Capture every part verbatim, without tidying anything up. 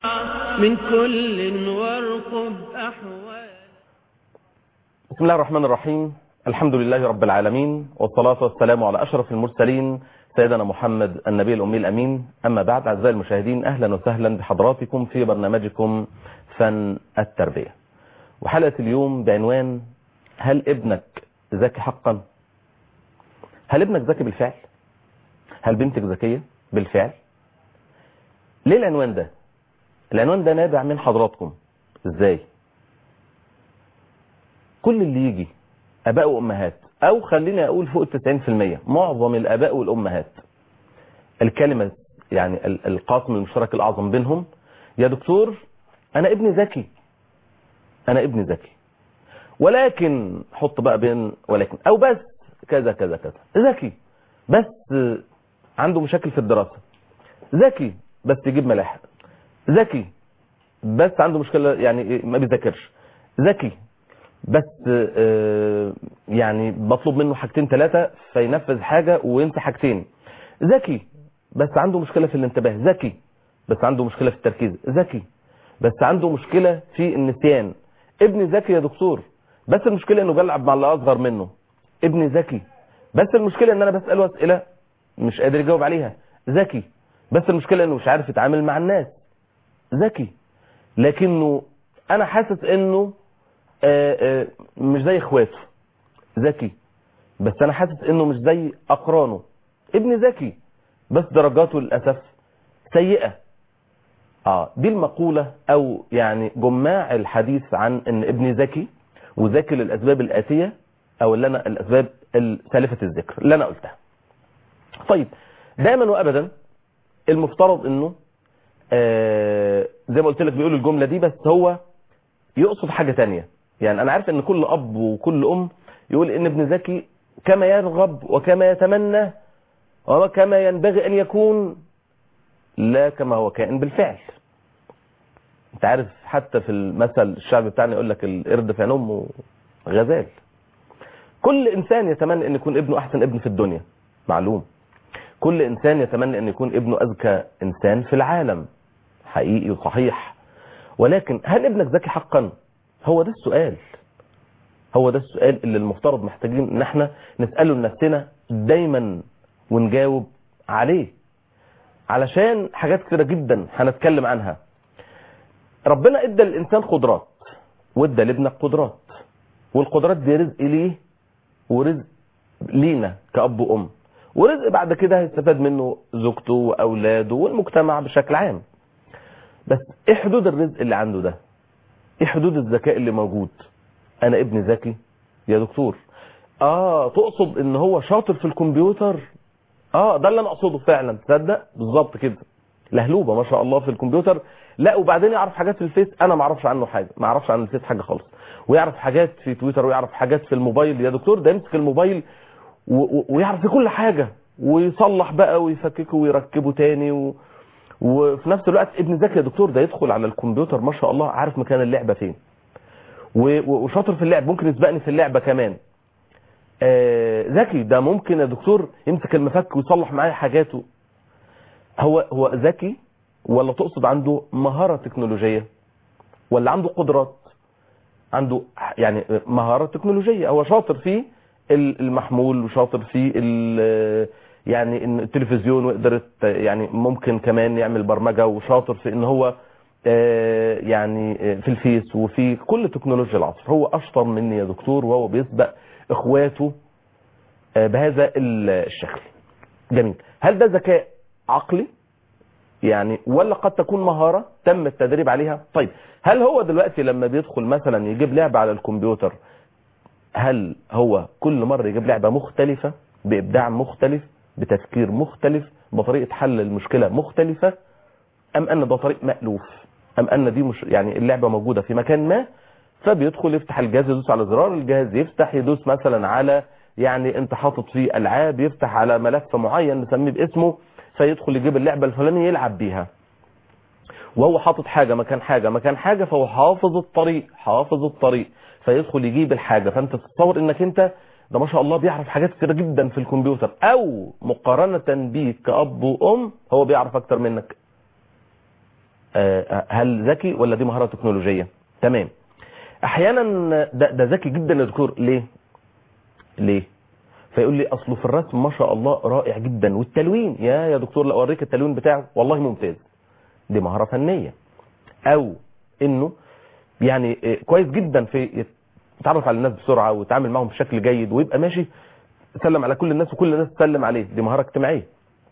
من كل وارقب أحوال. بسم الله الرحمن الرحيم. الحمد لله رب العالمين، والصلاة والسلام على أشرف المرسلين سيدنا محمد النبي الأمي الأمين. أما بعد، أعزائي المشاهدين، أهلا وسهلا بحضراتكم في برنامجكم فن التربية، وحلقة اليوم بعنوان: هل ابنك ذكي حقا؟ هل ابنك ذكي بالفعل؟ هل بنتك ذكية بالفعل؟ ليه العنوان ده؟ العنوان ده نابع من حضراتكم. ازاي؟ كل اللي يجي اباء وامهات، او خليني اقول فوق التسعين في المية، معظم الاباء والامهات، الكلمة يعني القاسم المشترك الاعظم بينهم: يا دكتور انا ابني ذكي، انا ابني ذكي، ولكن حط بقى بين ولكن او بس كذا كذا كذا، ذكي بس عنده مشاكل في الدراسة، ذكي بس يجيب ملاحق، ذكي بس عنده مشكلة يعني ما بيذاكرش، ذكي بس يعني بطلب منه حاجتين ثلاثة فينفذ حاجة وينسى حاجتين، ذكي بس عنده مشكلة في الانتباه، ذكي بس عنده مشكلة في التركيز، ذكي بس عنده مشكلة في النسيان. ابني ذكي يا دكتور، بس المشكلة انه بيلعب مع اللي اصغر منه. ابني ذكي بس المشكلة ان انا بسأله اسئلة مش قادر يجاوب عليها. ذكي بس المشكلة انه مش عارف يتعامل مع الناس. ذكي لكنه انا حاسس انه آآ آآ مش زي اخواته. ذكي بس انا حاسس انه مش زي اقرانه. ابني ذكي بس درجاته للاسف سيئة. اه دي المقولة او يعني جماع الحديث عن ان ابني ذكي وذكي للاسباب الاتية، او اللي انا الاسباب سالفة الذكر اللي انا قلتها. طيب، دائما وابدا المفترض انه آه زي ما قلت لك بيقول الجملة دي، بس هو يقصد حاجة تانية. يعني انا عارف ان كل اب وكل ام يقول ان ابن ذكي كما يرغب وكما يتمنى وكما ينبغي ان يكون، لا كما هو كائن بالفعل. انت عارف حتى في المثل الشعبي بتاعنا يقول لك القرد في عين امه غزال. كل انسان يتمنى ان يكون ابنه احسن ابن في الدنيا، معلوم. كل انسان يتمنى ان يكون ابنه اذكى انسان في العالم، حقيقي وصحيح. ولكن هل ابنك ذكي حقا؟ هو ده السؤال. هو ده السؤال اللي المفترض محتاجين ان احنا نسأله لنفسنا دايما ونجاوب عليه، علشان حاجات كتيرة جدا هنتكلم عنها. ربنا ادى للانسان قدرات وادى لابنك قدرات، والقدرات دي رزق ليه ورزق لينا كأب وأم، ورزق بعد كده هيستفاد منه زوجته وأولاده والمجتمع بشكل عام. بس ايه حدود الرزق اللي عنده ده؟ ايه حدود الذكاء اللي موجود؟ انا ابني ذكي يا دكتور. اه تقصد ان هو شاطر في الكمبيوتر؟ اه ده اللي انا اقصده فعلا. تصدق بالظبط كده، لهلوبه ما شاء الله في الكمبيوتر. لا وبعدين يعرف حاجات في الفيس انا ما اعرفش عنه حاجه، ما اعرفش عن الفيس حاجه خالص، ويعرف حاجات في تويتر، ويعرف حاجات في الموبايل. يا دكتور ده يمسك الموبايل ويعرف في كل حاجه، ويصلح بقى ويفككه ويركبه تاني و... وفي نفس الوقت ابن ذكي يا دكتور، ده يدخل على الكمبيوتر ما شاء الله عارف مكان اللعبه فين، وشاطر في اللعب، ممكن يسبقني في اللعبه كمان. آه ذكي ده ممكن يا دكتور يمسك المفك ويصلح معايا حاجاته. هو هو ذكي ولا تقصد عنده مهارة تكنولوجية، ولا عنده قدرات؟ عنده يعني مهارة تكنولوجية، هو شاطر في المحمول وشاطر في يعني التلفزيون، ويقدر يعني ممكن كمان يعمل برمجة، وشاطر في ان هو يعني في الفيس وفي كل تكنولوجيا العصر. هو اشطر مني يا دكتور، وهو بيسبق اخواته بهذا الشكل. جميل. هل ده ذكاء عقلي يعني، ولا قد تكون مهارة تم التدريب عليها؟ طيب، هل هو دلوقتي لما بيدخل مثلا يجيب لعبة على الكمبيوتر، هل هو كل مرة يجيب لعبة مختلفة بإبداع مختلف بتفكير مختلف بطريقة حل المشكلة مختلفة، أم أن ده طريق مألوف، أم أن دي مش يعني اللعبة موجودة في مكان ما فبيدخل يفتح الجهاز، يدوس على زرار الجهاز يفتح، يدوس مثلا على يعني انت حاطط فيه ألعاب، يفتح على ملف معين نسميه باسمه، فيدخل يجيب اللعبة الفلانية يلعب بيها، وهو حاطط حاجة مكان حاجة مكان حاجة، فهو حافظ الطريق حافظ الطريق فيدخل يجيب الحاجة. فانت تتصور انك انت ده ما شاء الله بيعرف حاجات كتير جدا في الكمبيوتر، او مقارنة بيك كأب وأم هو بيعرف اكتر منك. آه هل ذكي ولا دي مهارة تكنولوجية؟ تمام. احيانا ده, ده ذكي جدا يا دكتور. ليه ليه فيقول لي اصله في الرسم ما شاء الله رائع جدا، والتلوين يا يا دكتور لا اوريك التلوين بتاعه والله ممتاز. دي مهارة فنية. او انه يعني كويس جدا في يتعرف على الناس بسرعة ويتعامل معهم بشكل جيد ويبقى ماشي يسلم على كل الناس وكل الناس تسلم عليه. دي مهارة اجتماعية.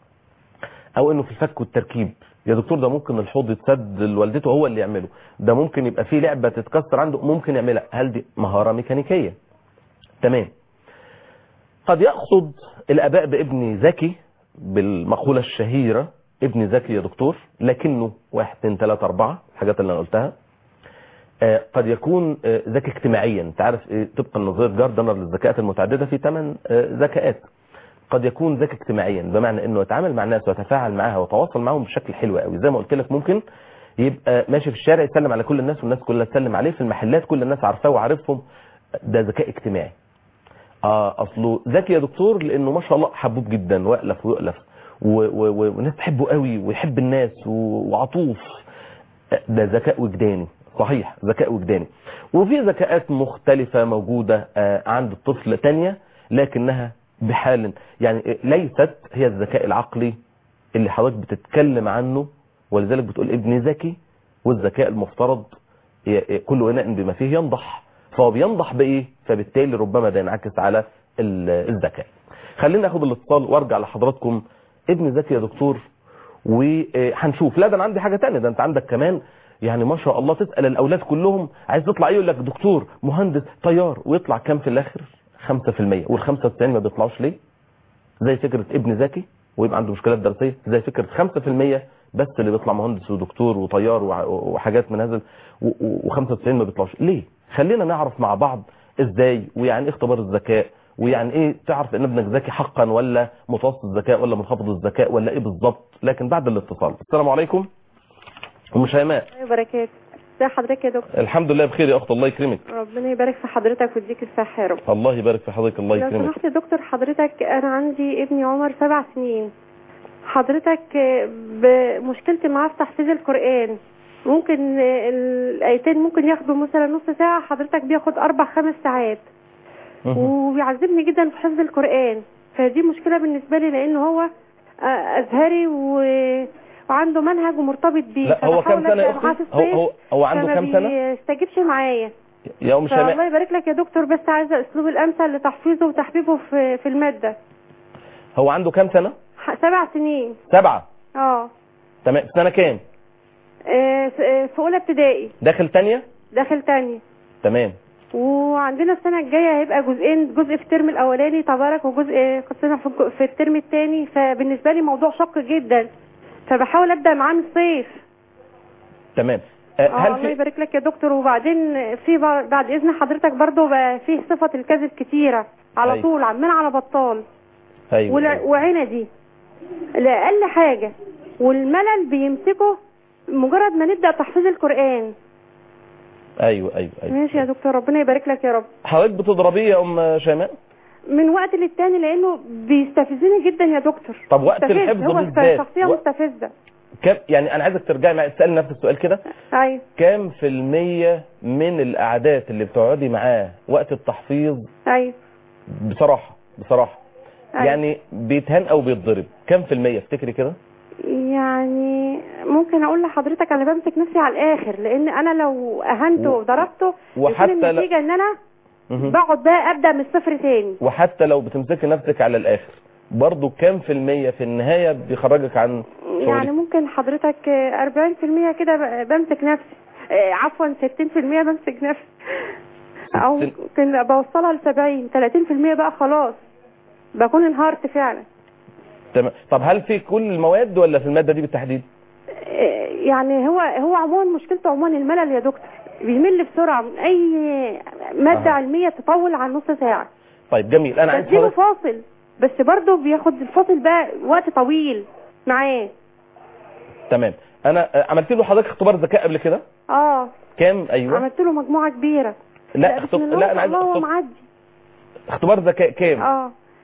او انه في الفك والتركيب يا دكتور ده ممكن الحوض يتسد لوالدته هو اللي يعمله، ده ممكن يبقى فيه لعبة تتكسر عنده ممكن يعملها. هل دي مهارة ميكانيكية؟ تمام. قد يقصد الاباء بابن ذكي بالمقولة الشهيرة ابن ذكي يا دكتور لكنه واحد اثنين ثلاثة اربعة الحاجات اللي انا قلتها. آه قد يكون آه ذكي اجتماعيا. انت عارف آه طبقا لنظريه جاردنر للذكاءات المتعدده في ثمان آه ذكاءات. قد يكون ذكي اجتماعيا بمعنى انه يتعامل مع الناس ويتفاعل معاها ويتواصل معهم بشكل حلو قوي. زي ما قلت لك ممكن يبقى ماشي في الشارع يسلم على كل الناس والناس كلها تسلم عليه، في المحلات كل الناس عارفاه وعارفهم. ده ذكاء اجتماعي. اه اصله ذكي يا دكتور لانه ما شاء الله حبوب جدا ويألف ويؤلف والناس تحبه قوي ويحب الناس وعطوف. ده ذكاء وجداني. صحيح ذكاء وجداني. وفي ذكاءات مختلفة موجودة عند الطفل تانية لكنها بحال يعني ليست هي الذكاء العقلي اللي حضرتك بتتكلم عنه، ولذلك بتقول ابني ذكي. والذكاء المفترض كل اناء بما فيه ينضح، فهو بينضح بايه؟ فبالتالي ربما ده ينعكس على الذكاء. خلينا ناخد الاتصال وارجع لحضراتكم. ابن ذكي يا دكتور وهنشوف. لا ده انا عندي حاجة تانية. ده انت عندك كمان يعني ما شاء الله تسأل الاولاد كلهم عايز تطلع ايه يقول لك دكتور مهندس طيار، ويطلع كام في الاخر؟ خمسة في المية. والخمسة وتسعين ما بيطلعوش ليه؟ زي فكرة ابن ذكي ويبقى عنده مشكلات دراسية، زي فكرة خمسة في المية بس اللي بيطلع مهندس ودكتور وطيار وحاجات من هذا، وخمسة وتسعين ما بيطلعوش ليه؟ خلينا نعرف مع بعض ازاي ويعني ايه اختبار الذكاء، ويعني ايه تعرف ان ابنك ذكي حقا ولا متوسط الذكاء ولا منخفض الذكاء ولا ايه بالظبط. لكن بعد الاتصال. السلام عليكم ام شيماء. بركات. ازي حضرتك يا دكتور؟ الحمد لله بخير يا اخت. الله يكرمك. ربنا يبارك في حضرتك ويديك الصحه يا رب. الله يبارك في حضرتك. الله يكرمك. لو سمحت يا دكتور حضرتك انا عندي ابني عمر سبع سنين. حضرتك بمشكلتي معاه في تحفيظ القرآن. ممكن الايتين ممكن ياخدوا مثلا نص ساعه، حضرتك بياخد اربع خمس ساعات وبيعذبني جدا في حفظ القرآن. فدي مشكله بالنسبه لي لان هو ازهري و وعنده منهج ومرتبط بيه. لا هو كام سنه يا اختي؟ هو هو هو عنده كام سنه؟ ما بيستجيبش معايا يا ام شيماء. الله يبارك لك يا دكتور، بس عايزه اسلوب الامثل لتحفيظه وتحبيبه في في الماده. هو عنده كام سنه؟ سبع سنين. سبعه. اه تمام. في سنه كام؟ آه في اولى ابتدائي. داخل ثانيه؟ داخل ثانيه. تمام. وعندنا السنه الجايه هيبقى جزئين، جزء في الترم الاولاني تبارك وجزء قصنا في الترم الثاني. فبالنسبه لي موضوع شق جدا، فبحاول ابدا معاه من الصيف. تمام. أه هل الله يبارك لك يا دكتور. وبعدين في بعد اذن حضرتك برضو بقى فيه صفه الكذب كتيره على أيوة. طول عمال على بطال. ايوه. ولا وعندي لاقل حاجه، والملل بيمسكه مجرد ما نبدا تحفيظ القران. ايوه ايوه ايوه. ماشي يا دكتور ربنا يبارك لك يا رب. حضرتك بتضربيه يا ام شيماء؟ من وقت للتاني لانه بيستفزني جدا يا دكتور. طب وقت الحفظ بالذات هو شخصيه و... مستفزه. كم يعني انا عايزك ترجعي معايا تسالي نفس السؤال كده. ايوه. كام في المية من القعدات اللي بتقعدي معاه وقت التحفيظ ايوه بصراحه بصراحه أيوة. يعني بيتهان او بيتضرب كام في المية افتكري كده؟ يعني ممكن اقول لحضرتك انا بمسك نفسي على الاخر، لان انا لو اهنته وضربته وحتى يكون النتيجه ل... ان انا مه. بقعد بقى ابدا من الصفر تاني. وحتى لو بتمسكي نفسك على الاخر برضو كام في المية في النهايه بيخرجك عن شغلك؟ يعني ممكن حضرتك أربعين في المية كده بمسك نفسي، عفوا ستين في المية بمسك نفسي، او ممكن بوصلها ل سبعين. ثلاثين في المية بقى خلاص بكون انهارت فعلا. تمام. طب هل في كل المواد ولا في الماده دي بالتحديد؟ يعني هو هو عموما مشكلته عموما الملل يا دكتور، بيمل بسرعه من اي ماده آه. علميه تطول عن نص ساعه. طيب جميل. انا عايز بديله فاصل بس برضه بياخد الفاصل بقى وقت طويل معاه. تمام. انا عملت له حضرتك اختبار ذكاء قبل كده؟ اه. كام؟ ايوه عملت له مجموعه كبيره. لا اختب... لا انا عايز اختبار. لا معدي اختبار ذكاء كام؟ اه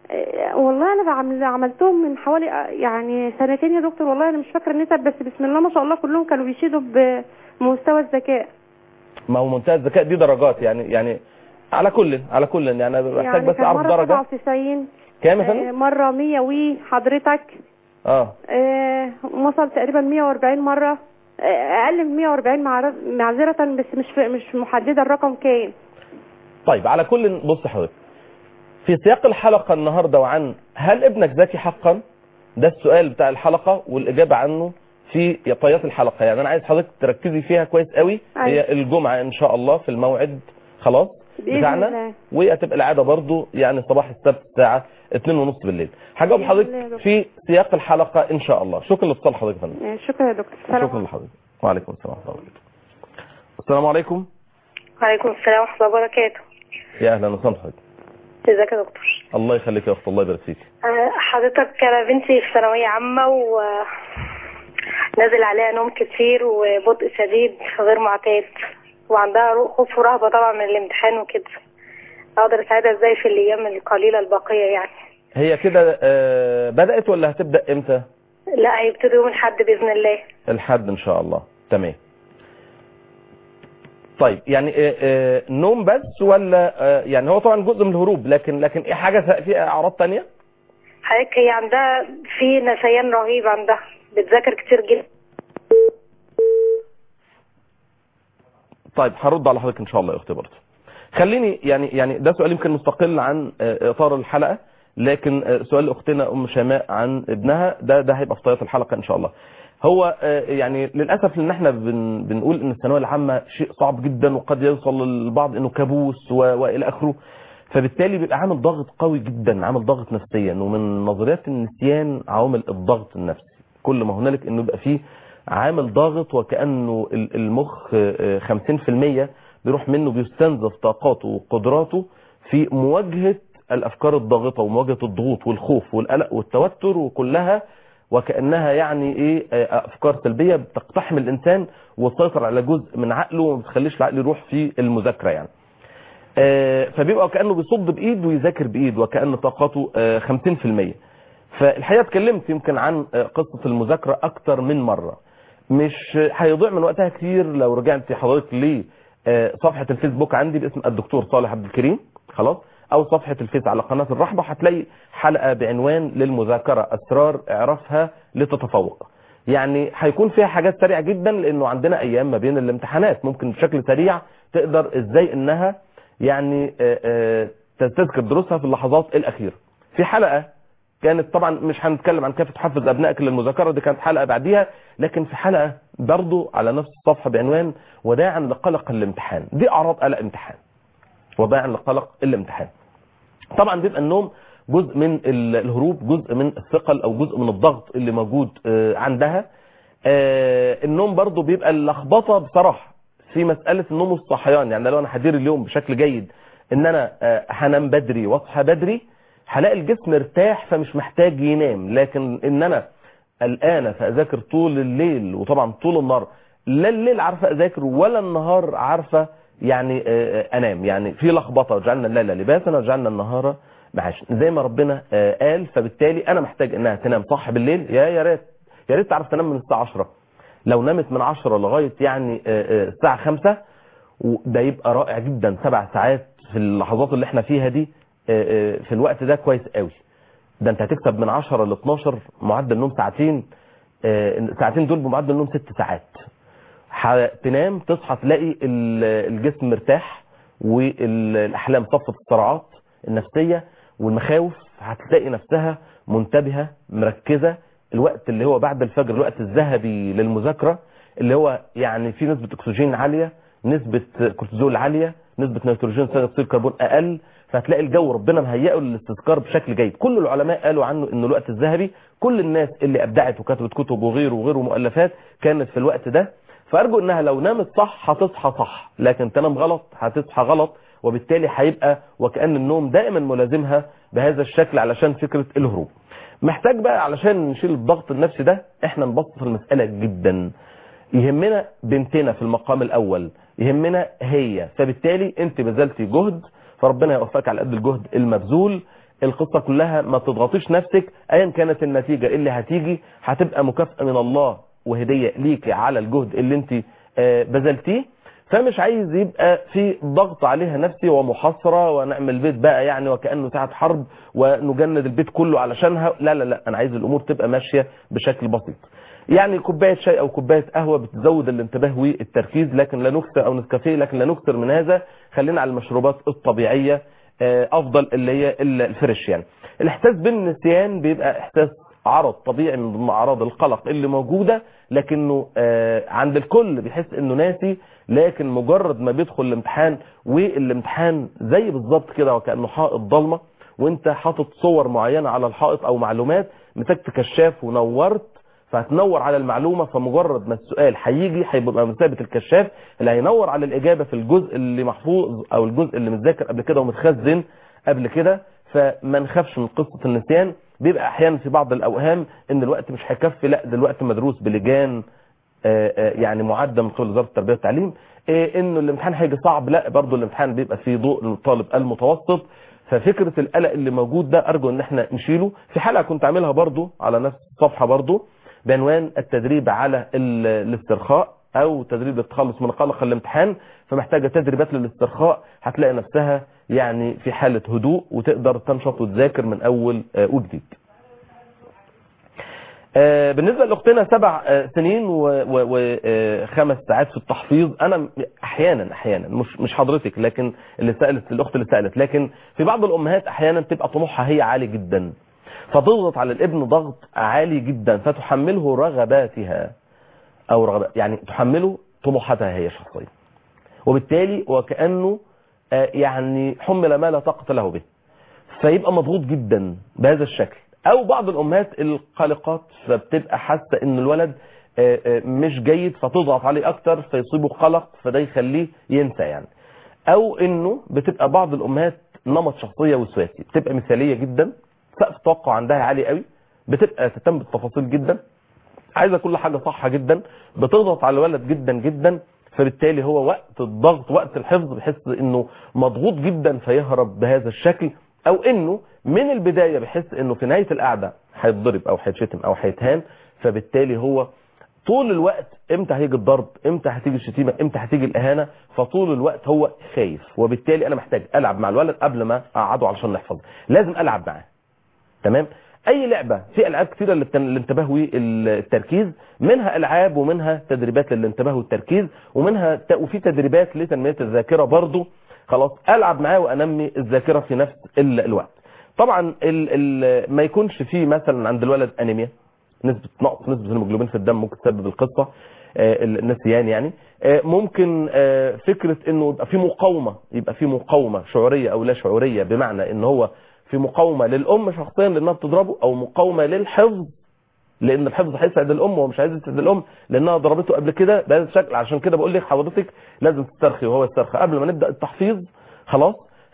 آه، والله انا بعمل عملتهم من حوالي آه، يعني سنتين يا دكتور. والله انا مش فاكره النسب، بس بسم الله ما شاء الله كلهم كانوا بيشيدوا بمستوى الذكاء. ما هو منتهى الذكاء دي درجات يعني يعني على كل على كل يعني انا بحتاج يعني بس كان اعرف مره درجه. سبعة وتسعين كام يا آه، فندم؟ مره مية وي حضرتك اه آه، وصل تقريبا مية واربعين مره. آه، اقل من مية واربعين معر- معذره، بس مش مش محدده الرقم كام. طيب على كل بص حضرتك، في سياق الحلقه النهارده وعن هل ابنك ذكي حقا، ده السؤال بتاع الحلقه والاجابه عنه في طيات الحلقه. يعني انا عايز حضرتك تركزي فيها كويس قوي. أيوة. هي الجمعه ان شاء الله في الموعد خلاص بإذن بتاعنا، الله. وهتبقى العاده برضو يعني صباح السبت الساعه اتنين ونص بالليل. هجاوب بإذن الله يا حضرتك دكتور. في سياق الحلقه ان شاء الله. شكرا لاتصال حضرتك يا فندم. آه، شكرا يا دكتور. سلام. شكرا لحضرتك. وعليكم السلام ورحمه الله وبركاته. السلام عليكم. وعليكم السلام ورحمة الله وبركاته. يا اهلا وسهلا بحضرتك. ازيك يا دكتور؟ الله يخليك يا اخت، الله يبارك فيك. آه، حضرتك انا بنتي في ثانوية عامة ونازل عليها نوم كتير وبطء شديد غير معتاد، وعندها خوف ورهبة طبعا من الامتحان وكده. اقدر اساعدها ازاي في الايام القليلة الباقية يعني؟ هي كده آه بدأت ولا هتبدأ امتى؟ لا، هيبتدي يوم الاحد باذن الله. الحد ان شاء الله. تمام. طيب يعني آه آه نوم بس ولا آه يعني هو طبعا جزء من الهروب، لكن لكن ايه حاجه في اعراض تانية؟ حضرتك هي عندها في نسيان رهيب، عندها بتذاكر كتير جدا. طيب هرد على حضرتك ان شاء الله يا اختي برضه. خليني يعني يعني ده سؤال يمكن مستقل عن آه اطار الحلقه، لكن آه سؤال اختنا ام شيماء عن ابنها ده ده هيبقى في طيات الحلقه ان شاء الله. هو يعني للأسف ان احنا بن بنقول ان الثانويه العامه شيء صعب جدا، وقد يوصل للبعض انه كابوس والى اخره، فبالتالي بيبقى عامل ضغط قوي جدا، عامل ضغط نفسيا. ومن نظريات النسيان عوامل الضغط النفسي، كل ما هنالك انه يبقى فيه عامل ضاغط وكأنه المخ خمسين في المية بيروح منه، بيستنزف طاقاته وقدراته في مواجهة الافكار الضاغطة ومواجهة الضغوط والخوف والقلق والتوتر، وكلها وكأنها يعني ايه افكار سلبية بتقتحم الانسان وتسيطر على جزء من عقله وما بتخليش العقل يروح في المذاكرة يعني. فبيبقى كأنه بيصد بايد ويذاكر بايد، وكأن طاقته خمسين في المية. فالحقيقة اتكلمت يمكن عن قصة المذاكرة اكتر من مرة، مش هيضيع من وقتها كتير لو رجعت حضرتك لصفحة الفيسبوك عندي باسم الدكتور صالح عبد الكريم خلاص، او صفحة الفيس على قناة الرحبة، هتلاقي حلقة بعنوان للمذاكرة اسرار اعرفها لتتفوق. يعني هيكون فيها حاجات سريعة جدا، لانه عندنا ايام ما بين الامتحانات، ممكن بشكل سريع تقدر ازاي انها يعني تذكر دروسها في اللحظات الاخيرة. في حلقة كانت طبعا مش هنتكلم عن كيف تحفز ابنائك للمذاكرة، دي كانت حلقة بعديها، لكن في حلقة برضو على نفس الصفحة بعنوان وداعا لقلق الامتحان، دي اعراض قلق امتحان، وداعا لقلق الامتحان. طبعا بيبقى النوم جزء من الهروب، جزء من الثقل او جزء من الضغط اللي موجود عندها. النوم برضو بيبقى اللخبطه بصراحه في مساله النوم والصحيان. يعني لو انا هدير اليوم بشكل جيد ان انا هنام بدري واصحى بدري، هلاقي الجسم ارتاح فمش محتاج ينام. لكن ان انا قلقانه فاذاكر طول الليل، وطبعا طول النهار، لا الليل عارفه اذاكر ولا النهار عارفه يعني انام، يعني في لخبطه. وجعلنا الليل لباسا وجعلنا النهار معاشا زي ما ربنا قال. فبالتالي انا محتاج انها تنام صح بالليل. يا يا ريت يا ريت تعرف تنام من الساعه عشرة، لو نامت من عشرة لغايه يعني الساعه خمسة، وده يبقى رائع جدا. سبع ساعات في اللحظات اللي احنا فيها دي في الوقت ده كويس قوي. ده انت هتكسب من عشرة ل اتناشر معدل نوم ساعتين، ساعتين دول بمعدل نوم ست ساعات. هتنام تصحى تلاقي الجسم مرتاح، والاحلام صفت الصراعات النفسيه والمخاوف، هتلاقي نفسها منتبهه مركزه. الوقت اللي هو بعد الفجر الوقت الذهبي للمذاكره، اللي هو يعني في نسبه اكسجين عاليه، نسبه كورتيزول عاليه، نسبه نيتروجين ثاني اكسيد الكربون اقل، فهتلاقي الجو ربنا مهيئه للاستذكار بشكل جيد. كل العلماء قالوا عنه انه الوقت الذهبي، كل الناس اللي ابدعت وكتبت كتب وغيره وغيره مؤلفات كانت في الوقت ده. فارجو انها لو نامت صح هتصحى صح، لكن تنام غلط هتصحى غلط، وبالتالي هيبقى وكأن النوم دائما ملازمها بهذا الشكل علشان فكرة الهروب. محتاج بقى علشان نشيل الضغط النفسي ده احنا نبسط المسألة جدا. يهمنا بنتنا في المقام الاول، يهمنا هي، فبالتالي انت بذلتي جهد فربنا يوفقك على قد الجهد المبذول. القصة كلها ما تضغطيش نفسك، ايا كانت النتيجة اللي هتيجي هتبقى مكافأة من الله وهدية ليكي على الجهد اللي انت بذلتيه. فمش عايز يبقى في ضغط عليها نفسي ومحاصرة ونعمل بيت بقى يعني وكأنه ساعة حرب ونجند البيت كله علشانها. لا لا لا، انا عايز الامور تبقى ماشية بشكل بسيط. يعني كوباية شاي او كوباية قهوة بتزود الانتباه والتركيز، لكن لا نكثر، او نسكافيه لكن لا نكثر من هذا. خلينا على المشروبات الطبيعية افضل، اللي هي الفريش. يعني الاحساس بالنسيان بيبقى احساس عرض طبيعي من ضمن اعراض القلق اللي موجودة، لكنه عند الكل بيحس انه ناسي، لكن مجرد ما بيدخل الامتحان، والامتحان زي بالظبط كده وكأنه حائط ضلمة وانت حاطط صور معينة على الحائط او معلومات، مسكت كشاف ونورت فهتنور على المعلومة، فمجرد ما السؤال هيجي هيبقى مثابة الكشاف اللي هينور على الإجابة في الجزء اللي محفوظ أو الجزء اللي متذاكر قبل كده ومتخزن قبل كده. فما نخافش من قصة النسيان. بيبقى أحيانا في بعض الأوهام إن الوقت مش هيكفي، لا ده الوقت مدروس بلجان يعني معدة من قبل وزارة التربية والتعليم. إنه الامتحان هيجي صعب، لا برضه الامتحان بيبقى في ضوء الطالب المتوسط. ففكرة القلق اللي موجود ده أرجو إن احنا نشيله. في حلقة كنت عاملها برضه على نفس الصفحة برضه بعنوان التدريب على الاسترخاء او تدريب التخلص من قلق الامتحان. فمحتاجة تدريبات للاسترخاء، هتلاقي نفسها يعني في حالة هدوء وتقدر تنشط وتذاكر من اول وجديد. بالنسبة لاختنا سبع سنين وخمس ساعات في التحفيظ، انا احيانا احيانا مش مش حضرتك لكن اللي سألت الاخت اللي سألت، لكن في بعض الامهات احيانا تبقى طموحها هي عالي جدا، فتضغط على الابن ضغط عالي جدا فتحمله رغباتها او رغبات يعني تحمله طموحاتها هي شخصيا، وبالتالي وكأنه يعني حمل ما لا طاقة له به، فيبقى مضغوط جدا بهذا الشكل. او بعض الامهات القلقات فبتبقى حاسة ان الولد مش جيد فتضغط عليه اكتر فيصيبه قلق فده يخليه ينسى يعني. او انه بتبقى بعض الامهات نمط شخصية وسواسي، بتبقى مثالية جدا، سقف التوقع عندها عالي قوي، بتبقى تهتم بالتفاصيل جدا، عايزة كل حاجة صح جدا، بتضغط على الولد جدا جدا، فبالتالي هو وقت الضغط وقت الحفظ بيحس انه مضغوط جدا فيهرب بهذا الشكل. او انه من البداية بيحس انه في نهاية القعدة هيتضرب او هيتشتم او هيتهان، فبالتالي هو طول الوقت امتى هيجي الضرب، امتى هتيجي الشتيمة، امتى هتيجي الاهانة، فطول الوقت هو خايف. وبالتالي انا محتاج العب مع الولد قبل ما اقعده علشان نحفظ، لازم العب معاه. تمام. اي لعبة، في العاب كثيرة للانتباه والتركيز، منها العاب ومنها تدريبات للانتباه والتركيز ومنها وفي تدريبات لتنمية الذاكرة برضو. خلاص العب معاه وانمي الذاكرة في نفس الوقت. طبعا ال ال ما يكونش فيه مثلا عند الولد انيميا، نسبة نقص نسبة الهيموجلوبين في الدم ممكن تسبب القصة النسيان يعني. ممكن فكرة انه يبقى في مقاومة، يبقى في مقاومة شعورية او لا شعورية، بمعنى ان هو في مقاومة للأم شخصيا لأنها بتضربه، أو مقاومة للحفظ لأن الحفظ هيسعد الأم وهو مش عايز يسعد الأم لأنها ضربته قبل كده بهذا الشكل. عشان كده بقول لك حضرتك لازم تسترخي وهو يسترخي قبل ما نبدأ التحفيظ. خلاص،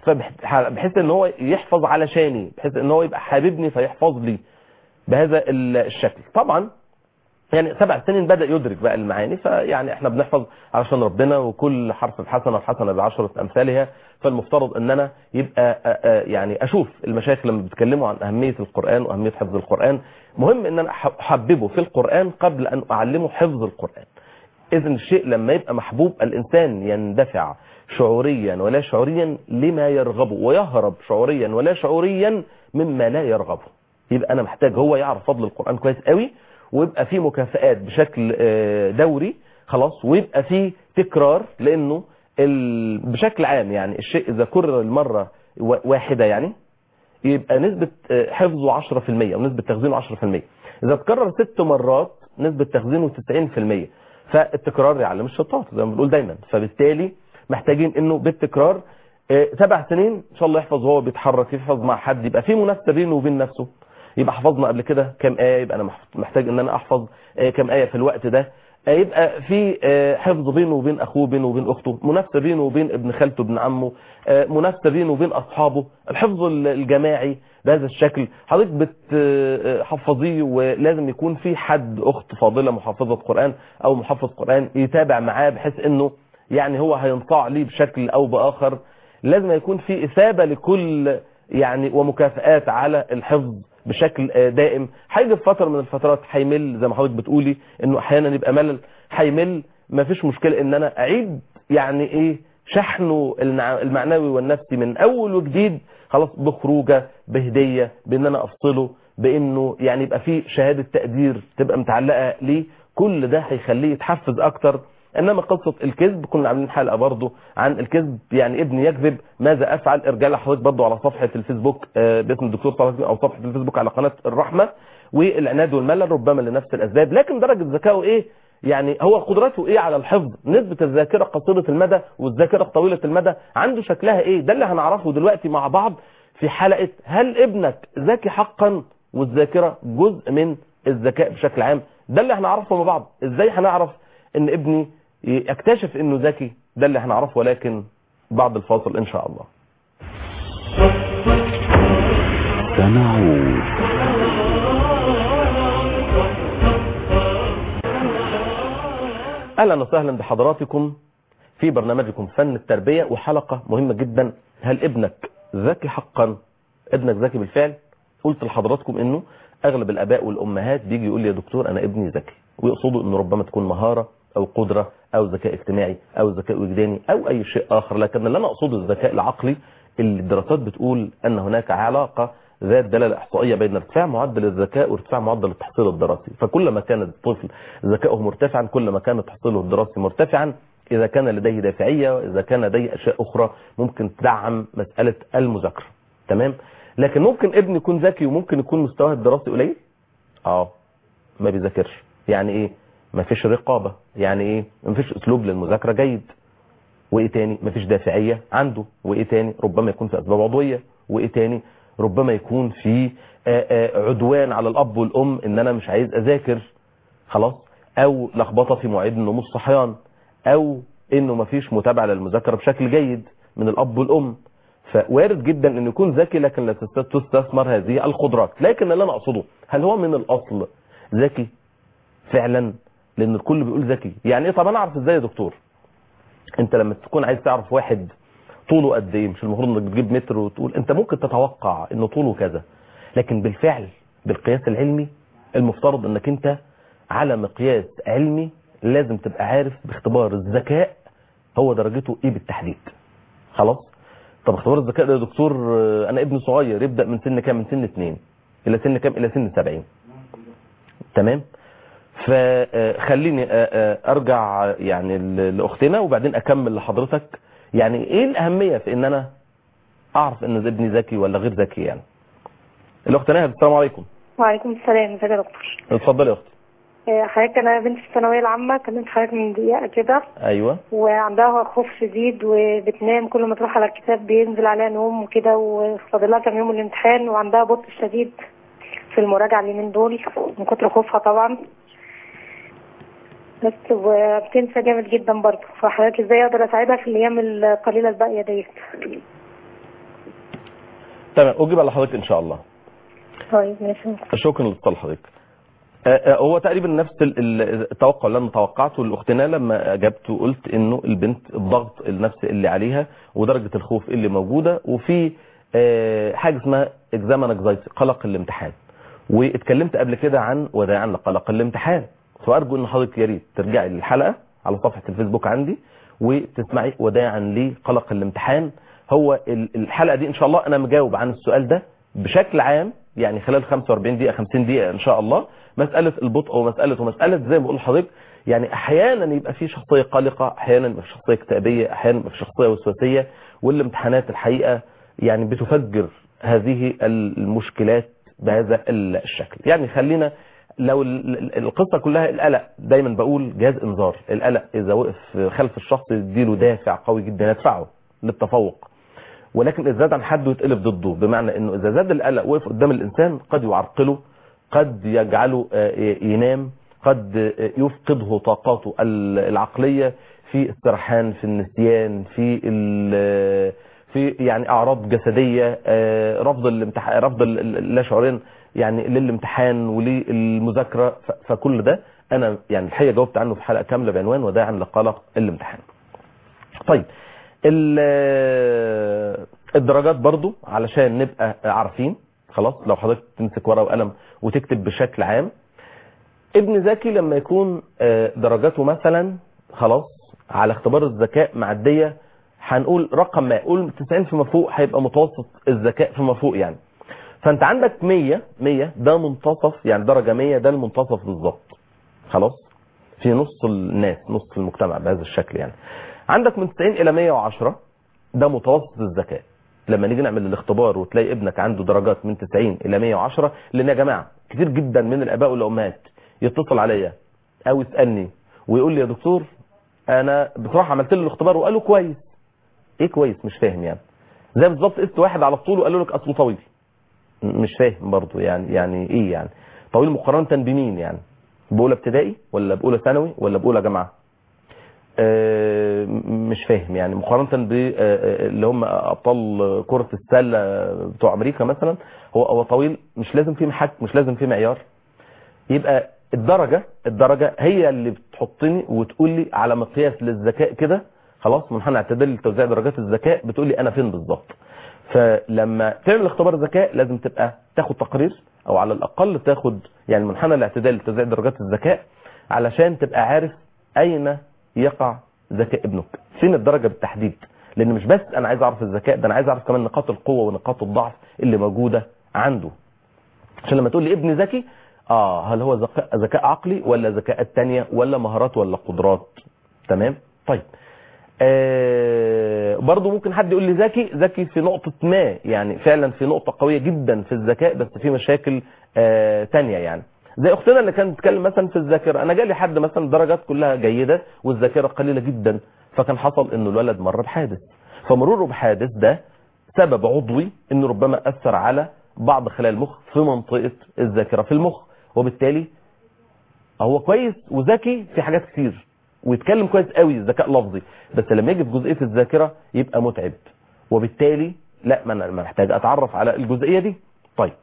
فبحيث ان هو يحفظ علشاني، بحيث ان هو يبقى حاببني فيحفظ لي بهذا الشكل. طبعا يعني سبع سنين بدأ يدرك بقى المعاني، فيعني احنا بنحفظ علشان ربنا، وكل حرف بحسنة الحسنة بعشرة أمثالها. فالمفترض ان انا يبقى يعني اشوف المشايخ لما بيتكلموا عن اهمية القرآن واهمية حفظ القرآن، مهم ان انا احببه في القرآن قبل ان اعلمه حفظ القرآن. اذن الشيء لما يبقى محبوب الانسان يندفع شعوريا ولا شعوريا لما يرغبه، ويهرب شعوريا ولا شعوريا مما لا يرغبه. يبقى انا محتاج هو يعرف فضل القرآن كويس قوي، ويبقى فيه مكافآت بشكل دوري. خلاص، ويبقى فيه تكرار، لانه بشكل عام يعني الشيء اذا كرر المرة واحدة يعني يبقى نسبة حفظه عشرة في المية ونسبة تخزينه عشرة في المية. اذا تكرر ست مرات نسبة تخزينه تسعين في المية. فالتكرار يعلم الشطار زي ما بنقول دايما. فبالتالي محتاجين انه بالتكرار سبع سنين ان شاء الله يحفظ وهو بيتحرك، يحفظ مع حد، يبقى في منافسة بينه وبين نفسه. يبقى حفظنا قبل كده كم آية، يبقى انا محتاج ان انا احفظ كم آية في الوقت ده. يبقى في حفظ بينه وبين اخوه، بينه وبين اخته، منافسة بينه وبين ابن خالته ابن عمه، منافسة بينه وبين اصحابه، الحفظ الجماعي بهذا الشكل. حضرتك بتحفظيه ولازم يكون في حد، اخت فاضلة محافظة قرآن او محفظ قرآن يتابع معاه، بحيث انه يعني هو هينطع ليه بشكل او باخر. لازم يكون في اثابة لكل يعني ومكافآت على الحفظ بشكل دائم. هيجي في فتره من الفترات هيمل زي ما حضرتك بتقولي انه احيانا يبقى ملل، هيمل، ما فيش مشكله ان انا اعيد يعني ايه شحنه المعنوي والنفسي من اول وجديد، خلاص بخروجه بهديه بان انا افصله بانه يعني يبقى فيه شهاده تقدير تبقى متعلقه ليه، كل ده هيخليه يتحفز اكتر. انما قصه الكذب كنا عاملين حلقه برضو عن الكذب، يعني ابني يكذب ماذا افعل، ارجع لحضرتك برضو على صفحه الفيسبوك باسم الدكتور صلاح او صفحه الفيسبوك على قناه الرحمه. والعناد والملل ربما لنفس الاسباب، لكن درجه ذكائه ايه، يعني هو قدرته ايه على الحفظ، نسبه الذاكره قصيره المدى والذاكره طويله المدى عنده شكلها ايه، ده اللي هنعرفه دلوقتي مع بعض في حلقه هل ابنك ذكي حقا والذاكره جزء من الذكاء بشكل عام. ده اللي هنعرفه مع بعض، ازاي هنعرف ان ابني يكتشف انه ذكي، ده اللي هنعرفه ولكن بعد الفاصل ان شاء الله. سنعود. اهلا وسهلا بحضراتكم في برنامجكم فن التربية، وحلقة مهمة جدا، هل ابنك ذكي حقا؟ ابنك ذكي بالفعل؟ قلت لحضراتكم انه اغلب الاباء والامهات بيجي يقول لي يا دكتور انا ابني ذكي، ويقصدوا انه ربما تكون مهارة او قدرة او ذكاء اجتماعي او ذكاء وجداني او اي شيء اخر، لكن اللي انا اقصده الذكاء العقلي اللي الدراسات بتقول ان هناك علاقة ذات دلالة احصائية بين ارتفاع معدل الذكاء وارتفاع معدل التحصيل الدراسي. فكل ما كان الطفل ذكائه مرتفعا كل ما كان تحصيله الدراسي مرتفعا، اذا كان لديه دافعية واذا كان لديه اشياء اخرى ممكن تدعم مسألة المذاكرة. تمام؟ لكن ممكن ابن يكون ذكي وممكن يكون مستواه الدراسي قليل، اه ما بيذاكرش. يعني ايه؟ ما فيش رقابة. يعني ايه؟ ما فيش اسلوب للمذاكرة جيد. وايه تاني؟ ما فيش دافعية عنده. وايه تاني؟ ربما يكون في اسباب عضوية. وايه تاني؟ ربما يكون في عدوان على الاب والام ان انا مش عايز اذاكر خلاص، او لخبطة في مواعيد النوم والصحيان، او انه ما فيش متابعة للمذاكرة بشكل جيد من الاب والام. فوارد جدا انه يكون ذكي لكن لا تستثمر هذه القدرات. لكن اللي انا اقصده هل هو من الاصل ذكي فعلا؟ لان الكل بيقول ذكي. يعني ايه؟ طب انا اعرف ازاي يا دكتور؟ انت لما تكون عايز تعرف واحد طوله قد ايه، مش المفروض انك تجيب متر وتقول انت ممكن تتوقع انه طوله كذا، لكن بالفعل بالقياس العلمي المفترض انك انت على مقياس علمي لازم تبقى عارف باختبار الذكاء هو درجته ايه بالتحديد. خلاص؟ طب اختبار الذكاء ده يا دكتور انا ابني صغير يبدأ من سن كام؟ من سن اتنين الى سن كام؟ الى سن سبعين. تمام؟ فخليني ارجع يعني لاختنا وبعدين اكمل لحضرتك يعني ايه الاهمية في ان انا اعرف ان ابني ذكي ولا غير ذكي. يعني الاخت نهى، السلام عليكم. وعليكم السلام. ازيك يا دكتور؟ اتفضلي يا اختي. حضرتك انا بنتي في الثانويه العامه، كلمت حضرتك من دقيقه كده. ايوه. وعندها خوف شديد وبتنام كل ما تروح على الكتاب بينزل عليها نوم وكده، وفاضل لها كام يوم الامتحان، وعندها بطء شديد في المراجعه اليومين دول من كتر خوفها طبعا، بس وبتنسى جامد جدا برضه. فحضرتك ازاي اقدر اساعدها في الايام القليله الباقيه ديت؟ تمام، اجيب على حضرتك ان شاء الله. طيب ماشي. شكرا لاتصال حضرتك. هو تقريبا نفس التوقع اللي انا توقعته لاختنا لما اجبت وقلت انه البنت الضغط النفسي اللي عليها ودرجه الخوف اللي موجوده، وفي حاجه اسمها اكزام انكزايتي، قلق الامتحان، واتكلمت قبل كده عن وداعا لقلق الامتحان. فارجو ان حضرتك يا ريت ترجعي للحلقه على صفحه الفيسبوك عندي وتسمعي وداعا لقلق الامتحان. هو الحلقه دي ان شاء الله انا مجاوب عن السؤال ده بشكل عام، يعني خلال خمسة وأربعين دقيقه خمسين دقيقه ان شاء الله. مساله البطء ومساله ومساله زي ما بقول لحضرتك، يعني احيانا يبقى في شخصيه قلقه، احيانا يبقى في شخصيه اكتئابيه، احيانا يبقى في شخصيه وسواسيه، والامتحانات الحقيقه يعني بتفجر هذه المشكلات بهذا الشكل. يعني خلينا لو القصة كلها القلق، دايما بقول جهاز انذار القلق اذا وقف خلف الشخص يديله دافع قوي جدا يدفعه للتفوق، ولكن اذا زاد عن حده يتقلب ضده. بمعنى انه اذا زاد القلق وقف قدام الانسان قد يعرقله، قد يجعله ينام، قد يفقده طاقاته العقلية في السرحان، في النسيان، في في يعني اعراض جسدية، رفض الامتحان، رفض اللا شعورين يعني للامتحان وللمذاكرة. فكل ده انا يعني الحقيقة جاوبت عنه في حلقة كاملة بعنوان وداعا لقلق الامتحان. طيب الدرجات برضو علشان نبقى عارفين خلاص. لو حضرتك تمسك ورقه وقلم وتكتب بشكل عام، ابن ذكي لما يكون درجاته مثلا خلاص على اختبار الذكاء معديه، هنقول رقم ما، قول تسعين فيما فوق، هيبقى متوسط الذكاء فيما فوق يعني. فانت عندك مية مية ده منتصف، يعني درجه مية ده المنتصف بالظبط خلاص، في نص الناس، نص المجتمع بهذا الشكل يعني. عندك من تسعين الى مية وعشرة ده متوسط الذكاء. لما نيجي نعمل الاختبار وتلاقي ابنك عنده درجات من تسعين الى مية وعشرة، لان يا جماعه كتير جدا من الاباء والامهات يتصل عليا او يسالني ويقول لي يا دكتور انا بصراحه عملت له الاختبار وقال له كويس. ايه كويس؟ مش فاهم يعني. زي بالظبط قست واحد على الطول وقال له لك اصله طويل، مش فاهم برضه يعني. يعني ايه يعني طويل مقارنه بمين يعني؟ باولى ابتدائي ولا باولى ثانوي ولا باولى جامعه؟ آه مش فاهم يعني. مقارنه باللي هم ابطال كره السله بتوع امريكا مثلا، هو هو طويل، مش لازم فيه محك، مش لازم فيه معيار. يبقى الدرجه الدرجه هي اللي بتحطني وتقول لي على مقياس للذكاء كده خلاص، منحنى اعتدال لتوزيع درجات الذكاء، بتقول لي انا فين بالظبط. فلما تعمل اختبار ذكاء لازم تبقى تاخد تقرير، او على الاقل تاخد يعني منحنى الاعتدال لتوزيع درجات الذكاء، علشان تبقى عارف اين يقع ذكاء ابنك، فين الدرجه بالتحديد. لان مش بس انا عايز اعرف الذكاء ده، انا عايز اعرف كمان نقاط القوه ونقاط الضعف اللي موجوده عنده. عشان لما تقول لي ابني ذكي، اه هل هو ذكاء ذكاء عقلي ولا ذكاءات تانية ولا مهارات ولا قدرات؟ تمام. طيب آه برضو ممكن حد يقول لي ذكي ذكي في نقطة ما، يعني فعلا في نقطة قوية جدا في الذكاء، بس في مشاكل آه تانية يعني. زي اختنا اللي كانت بتتكلم مثلا في الذاكرة، انا جالي حد مثلا درجات كلها جيدة والذاكرة قليلة جدا، فكان حصل انه الولد مر بحادث، فمروره بحادث ده سبب عضوي انه ربما اثر على بعض خلايا المخ في منطقة الذاكرة في المخ، وبالتالي هو كويس وذكي في حاجات كتير ويتكلم كويس قوي ذكاء لفظي، بس لما يجي في جزئيه الذاكره يبقى متعب، وبالتالي لا، ما انا محتاج اتعرف على الجزئيه دي. طيب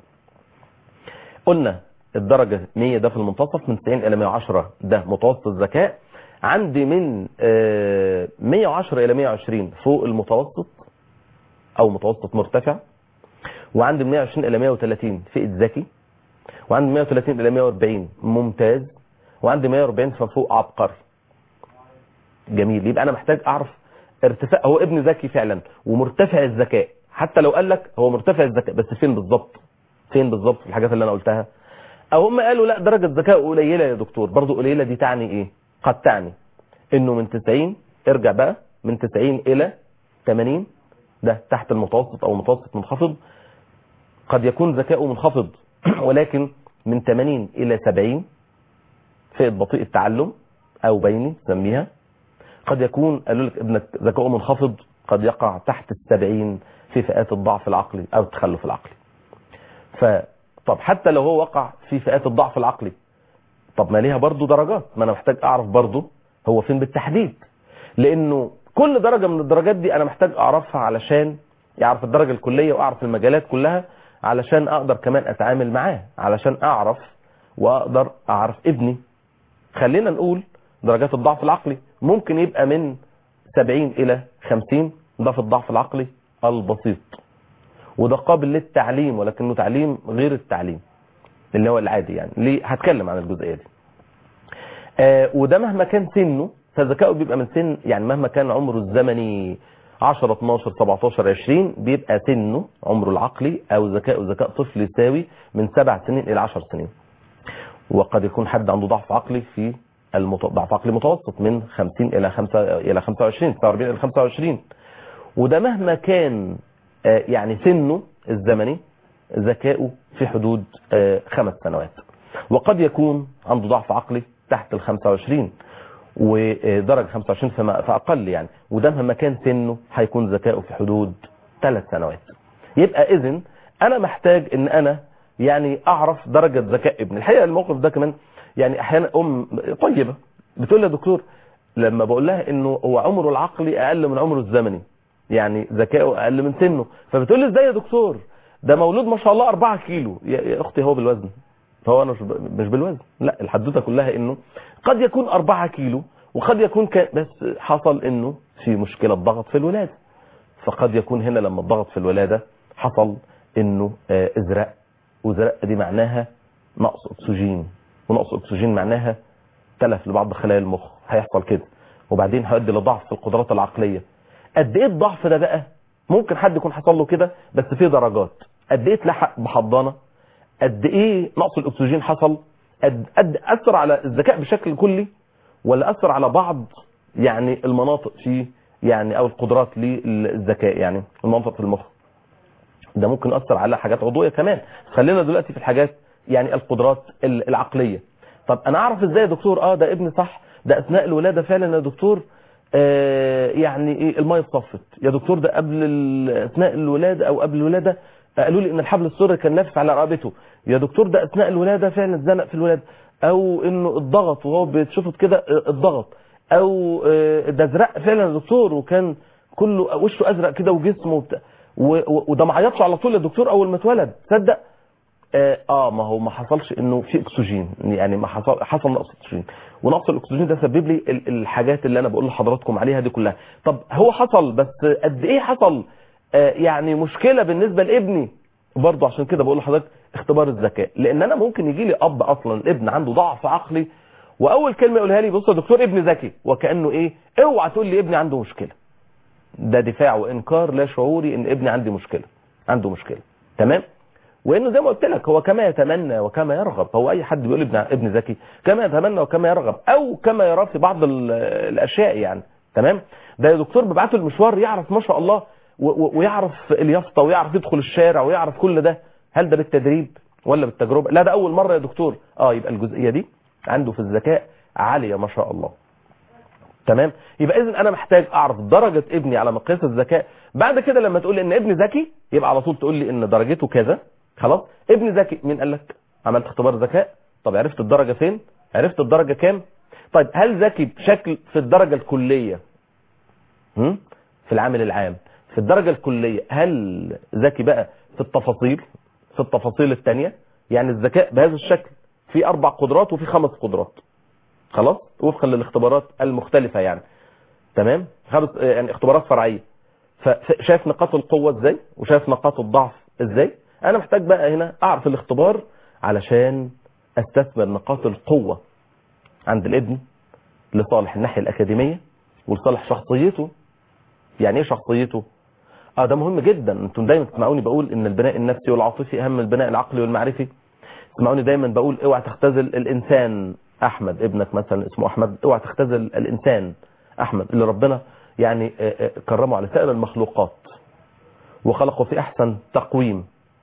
قلنا الدرجه مية ده في المنتصف، من تسعين الى مية وعشرة ده متوسط الذكاء. عندي من مية وعشرة الى مية وعشرين فوق المتوسط او متوسط مرتفع، وعندي من مية وعشرين الى مية وثلاثين فئه ذكي، وعندي مية وثلاثين الى مية واربعين ممتاز، وعندي مية واربعين فوق عبقري. جميل. يبقى انا محتاج اعرف ارتفاع، هو ابن ذكي فعلا ومرتفع الذكاء، حتى لو قال لك هو مرتفع الذكاء بس فين بالظبط؟ فين بالظبط في الحاجات اللي انا قلتها؟ او هم قالوا لا درجه ذكاء قليله يا دكتور. برضو قليله دي تعني ايه؟ قد تعني انه من تسعين، ارجع بقى، من تسعين الى ثمانين ده تحت المتوسط او متوسط منخفض. قد يكون ذكاؤه منخفض ولكن من ثمانين الى سبعين فئه بطيء التعلم او بيني سميها. قد يكون قالوا لك ابنك ذكاؤه منخفض، قد يقع تحت السبعين في فئات الضعف العقلي او التخلف العقلي. فطب حتى لو هو وقع في فئات الضعف العقلي، طب ما ليها برضو درجات، ما انا محتاج اعرف برضو هو فين بالتحديد، لانه كل درجة من الدرجات دي انا محتاج اعرفها علشان يعرف الدرجة الكلية واعرف المجالات كلها، علشان اقدر كمان اتعامل معاه، علشان اعرف واقدر اعرف ابني. خلينا نقول درجات الضعف العقلي ممكن يبقى من سبعين الى خمسين، ده في الضعف العقلي البسيط، وده قابل للتعليم ولكنه تعليم غير التعليم اللي هو العادي يعني. ليه؟ هتكلم عن الجزئيه دي. آه وده مهما كان سنه، فذكائه بيبقى من سن يعني مهما كان عمره الزمني عشرة اتناشر سبعتاشر عشرين، بيبقى سنه عمره العقلي او ذكائه ذكاء طفل يساوي من سبع سنين الى عشر سنين. وقد يكون حد عنده ضعف عقلي في المت... ضعف عقلي متوسط من خمسين الى خمسة الى خمسة وعشرين، تسعة واربعين الى خمسة وعشرين، وده مهما كان آه يعني سنه الزمني ذكائه في حدود آه خمس سنوات. وقد يكون عنده ضعف عقلي تحت ال خمسة وعشرين ودرجه خمسة وعشرين فما فاقل يعني، وده مهما كان سنه هيكون ذكائه في حدود ثلاث سنوات. يبقى اذن انا محتاج ان انا يعني اعرف درجه ذكاء ابني. الحقيقه الموقف ده كمان يعني احيانا ام طيبه بتقول لي يا دكتور لما بقول لها انه هو عمره العقلي اقل من عمره الزمني، يعني ذكائه اقل من سنه، فبتقول لي ازاي يا دكتور ده مولود ما شاء الله أربعة كيلو. يا اختي هو بالوزن، فهو انا مش بالوزن، لا الحدوته كلها انه قد يكون أربعة كيلو وقد يكون ك... بس حصل انه في مشكله ضغط في الولاده، فقد يكون هنا لما الضغط في الولادة حصل انه ازرق، وزرق دي معناها نقص اكسجين، ونقص اكسجين معناها تلف لبعض خلايا المخ، هيحصل كده، وبعدين هيؤدي لضعف في القدرات العقلية. قد ايه الضعف ده بقى؟ ممكن حد يكون حصل له كده بس في درجات. قد ايه اتلحق بحضانة، قد ايه نقص الاكسجين حصل، قد قد اثر على الذكاء بشكل كلي، ولا اثر على بعض يعني المناطق في يعني او القدرات للذكاء، يعني المناطق في المخ. ده ممكن ياثر على حاجات عضويه كمان. خلينا دلوقتي في الحاجات يعني القدرات العقليه. طب انا اعرف ازاي يا دكتور اه ده ابني صح، ده اثناء الولاده فعلا يا دكتور آه يعني ايه الميه اتصفت يا دكتور، ده قبل اثناء الولاده او قبل الولاده قالوا لي ان الحبل السري كان لافف على رقبته يا دكتور، ده اثناء الولاده فعلا اتزنق في الولاده، او انه الضغط وهو بتشوفه كده الضغط، او ده ازرق فعلا يا دكتور وكان كله وشه ازرق كده وجسمه وبتاع، وده ما عيطش على طول يا دكتور اول ما اتولد. تصدق اه ما هو ما حصلش انه في اكسجين، يعني ما حصل حصل نقص اكسجين، ونقص الاكسجين ده سبب لي الحاجات اللي انا بقول لحضراتكم عليها دي كلها. طب هو حصل بس قد ايه حصل آه يعني مشكله بالنسبه لابني برضه؟ عشان كده بقول لحضرتك اختبار الذكاء، لان انا ممكن يجي لي اب اصلا ابن عنده ضعف عقلي، واول كلمه يقولها لي بص يا دكتور ابني ذكي، وكانه ايه اوعى تقول لي ابني عنده مشكله. ده دفاع وانكار لا شعوري ان ابني عندي مشكله، عنده مشكله. تمام؟ وانه زي ما قلت لك هو كما يتمنى وكما يرغب. هو اي حد بيقول ابن ابن ذكي كما يتمنى وكما يرغب، او كما يرى في بعض الاشياء يعني. تمام؟ ده يا دكتور ببعته المشوار يعرف ما شاء الله ويعرف اليافطه ويعرف يدخل الشارع ويعرف كل ده. هل ده بالتدريب ولا بالتجربه؟ لا ده اول مره يا دكتور. اه يبقى الجزئيه دي عنده في الذكاء عاليه ما شاء الله. تمام؟ يبقى اذا انا محتاج اعرف درجه ابني على مقياس الذكاء. بعد كده لما تقول لي ان ابني ذكي يبقى على طول تقول لي ان درجته كذا. خلاص؟ ابني ذكي، مين قال لك؟ عملت اختبار ذكاء. طب عرفت الدرجه فين؟ عرفت الدرجه كام؟ طيب هل ذكي بشكل في الدرجه الكليه؟ هم؟ في العامل العام في الدرجه الكليه. هل ذكي بقى في التفاصيل؟ في التفاصيل الثانيه. يعني الذكاء بهذا الشكل في اربع قدرات وفي خمس قدرات. خلاص؟ وفقا للاختبارات المختلفه يعني. تمام؟ خمس يعني اختبارات فرعيه. فشايف نقاط القوه ازاي وشايف نقاط الضعف ازاي. انا محتاج بقى هنا اعرف الاختبار علشان استثمر نقاط القوه عند الابن لصالح الناحيه الاكاديميه ولصالح شخصيته. يعني ايه شخصيته؟ اه ده مهم جدا. انتم دايما تسمعوني بقول ان البناء النفسي والعاطفي اهم من البناء العقلي والمعرفي. تسمعوني دايما بقول اوعى تختزل الانسان. احمد ابنك مثلا اسمه احمد، اوعى تختزل الانسان احمد اللي ربنا يعني كرمه على سائر المخلوقات وخلقه في احسن تقويم.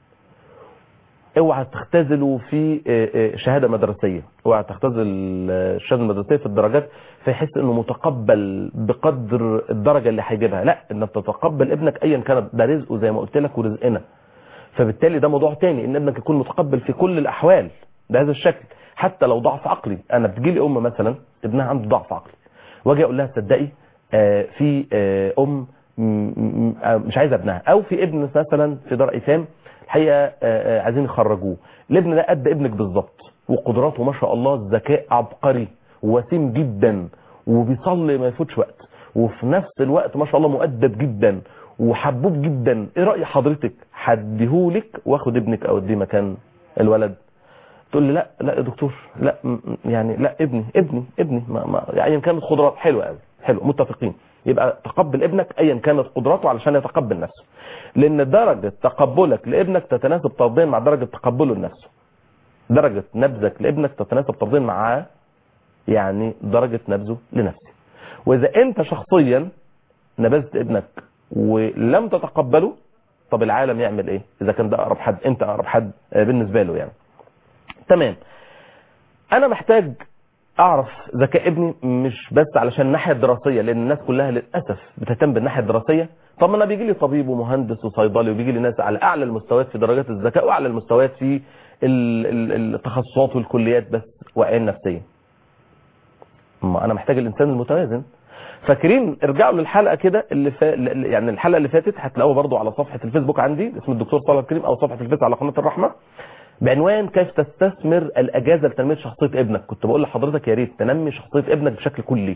اوعى تختزله في شهاده مدرسيه، اوعى تختزل الشهاده المدرسيه في الدرجات فيحس انه متقبل بقدر الدرجه اللي هيجيبها. لا، انك تتقبل ابنك ايا كان، ده رزقه زي ما قلت لك ورزقنا. فبالتالي ده موضوع تاني، ان ابنك يكون متقبل في كل الاحوال بهذا الشكل حتى لو ضعف عقلي. انا بتجيلي ام مثلا ابنها عنده ضعف عقلي واجي اقول لها تصدقي في ام مش عايزه ابنها، او في ابن مثلا في دار ايتام الحقيقه عايزين يخرجوه. الابن ده قد ابنك بالظبط وقدراته ما شاء الله، ذكاء عبقري ووسيم جدا وبيصلي ما يفوتش وقت، وفي نفس الوقت ما شاء الله مؤدب جدا وحبوب جدا. ايه راي حضرتك هديهولك واخد ابنك او اديه مكان الولد؟ تقول لي لا لا يا دكتور، لا يعني لا ابني ابني ابني ما ما يعني كانت قدرات حلوه قوي حلو، متفقين. يبقى تقبل ابنك ايا كانت قدراته علشان يتقبل نفسه، لان درجه تقبلك لابنك تتناسب طرديا مع درجه تقبله لنفسه. درجه نبذك لابنك تتناسب طرديا مع يعني درجه نبذه لنفسه. واذا انت شخصيا نبذت ابنك ولم تتقبله، طب العالم يعمل ايه؟ اذا كان ده اقرب حد، انت اقرب حد بالنسبه له يعني. تمام. انا محتاج اعرف ذكاء ابني مش بس علشان الناحيه الدراسيه، لان الناس كلها للاسف بتهتم بالناحيه الدراسيه. طب انا بيجي لي طبيب ومهندس وصيدلي وبيجي لي ناس على اعلى المستويات في درجات الذكاء واعلى المستويات في التخصصات والكليات، بس وعين نفسيه. ما انا محتاج الانسان المتوازن. فاكرين؟ ارجعوا للحلقه كده اللي فا... يعني الحلقه اللي فاتت هتلاقوها برضو على صفحه الفيسبوك عندي اسم الدكتور صالح الكريم، او صفحه الفيس على قناه الرحمه، بعنوان كيف تستثمر الاجازه لتنميه شخصيه ابنك. كنت بقول لحضرتك يا ريت تنمي شخصيه ابنك بشكل كلي